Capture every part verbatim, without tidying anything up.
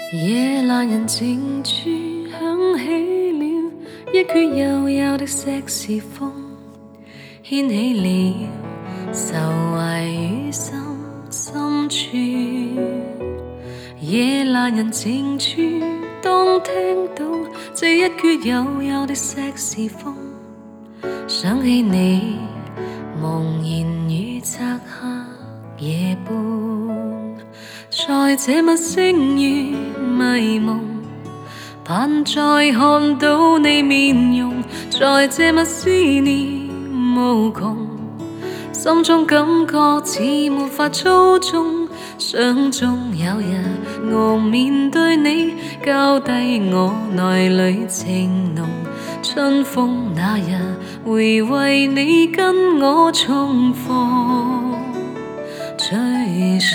夜闌人靜處響起了一闕幽幽的碩士風，掀起了愁懷於心深處。夜闌人靜處，當聽到這一闕幽幽的碩士風，想起你茫然於漆黑夜半，在這陌星與迷夢，盼再看到你面容，在這默思念無窮，心中感覺似沒法操縱，想終有日我面對你，交低我內裏情濃，春風那日會為你跟我重逢追溯。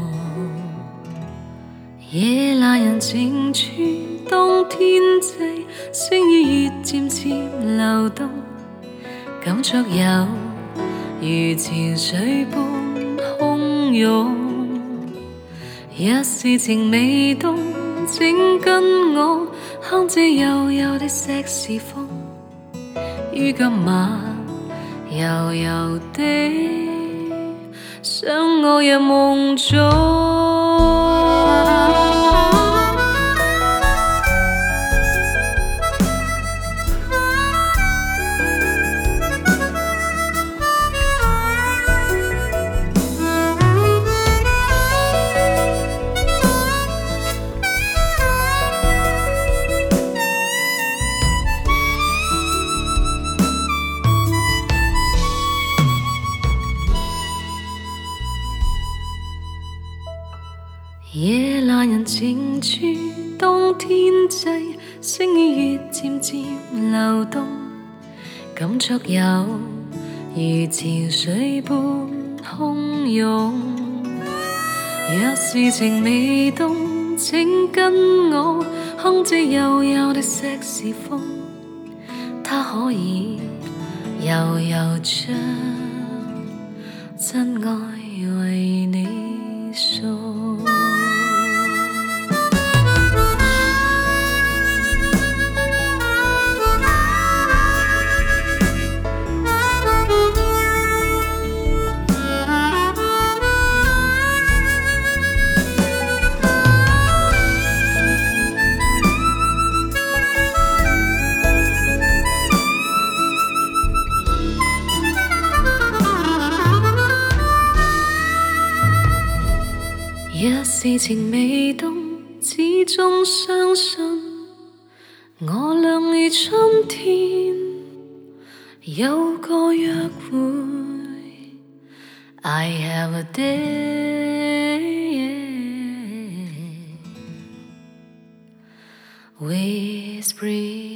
夜闌人靜處，當天際星與月漸漸流動，感觸有如潮水般洶湧。若是情未凍，請跟我哼這幽幽的碩士風，於今晚悠悠地想我入夢中。夜闌人靜處，當天際星與月漸漸流動，感觸有如潮水般洶湧。若是情未凍，請跟我哼這幽幽的碩士風，它可以悠悠將真愛為你送。若是情未凍，始終相信我倆如春天有個約會。I have a day with spring。